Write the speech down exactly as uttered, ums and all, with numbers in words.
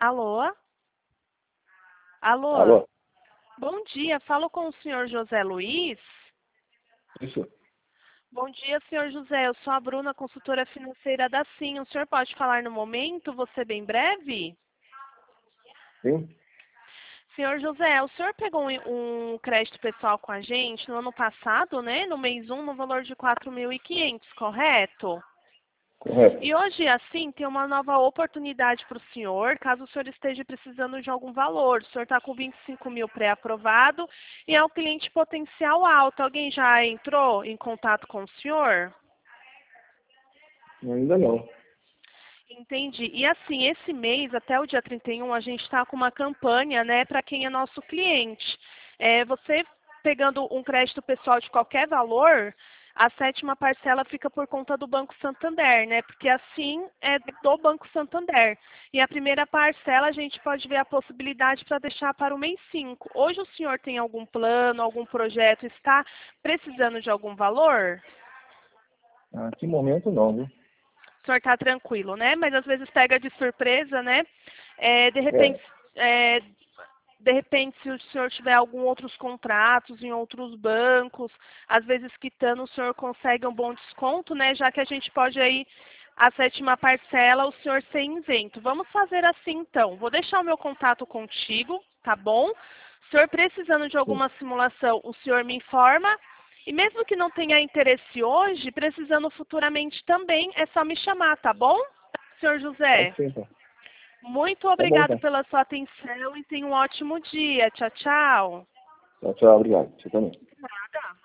Alô? Alô? Alô? Bom dia, falo com o senhor José Luiz. Isso. Bom dia, senhor José. Eu sou a Bruna, consultora financeira da Sim. O senhor pode falar no momento? Você bem breve? Sim? Senhor José, o senhor pegou um um crédito pessoal com a gente no ano passado, né? No mês um, no valor de quatro mil e quinhentos, correto? Correto. E hoje, assim, tem uma nova oportunidade para o senhor, caso o senhor esteja precisando de algum valor. O senhor está com vinte e cinco mil pré-aprovado e é um cliente potencial alto. Alguém já entrou em contato com o senhor? Ainda não. Entendi. E assim, esse mês, até o dia trinta e um, a gente está com uma campanha, né, para quem é nosso cliente. É, você pegando um crédito pessoal de qualquer valor, a sétima parcela fica por conta do Banco Santander, né? Porque assim é do Banco Santander. E a primeira parcela a gente pode ver a possibilidade para deixar para o mês cinco. Hoje o senhor tem algum plano, algum projeto, está precisando de algum valor? Ah, que momento não, viu? O senhor está tranquilo, né? Mas às vezes pega de surpresa, né? É, de repente, É. é, de repente, se o senhor tiver algum outros contratos em outros bancos, às vezes quitando, o senhor consegue um bom desconto, né? Já que a gente pode aí, a sétima parcela, o senhor ser isento. Vamos fazer assim, então. Vou deixar o meu contato contigo, tá bom? O senhor precisando de Sim. alguma simulação, o senhor me informa. E mesmo que não tenha interesse hoje, precisando futuramente também, é só me chamar, tá bom, senhor Pode José? ser, então. Muito Tá bom, obrigado então. pela sua atenção e tenha um ótimo dia. Tchau, tchau. Tchau, tchau. Obrigado. Você também. Nada.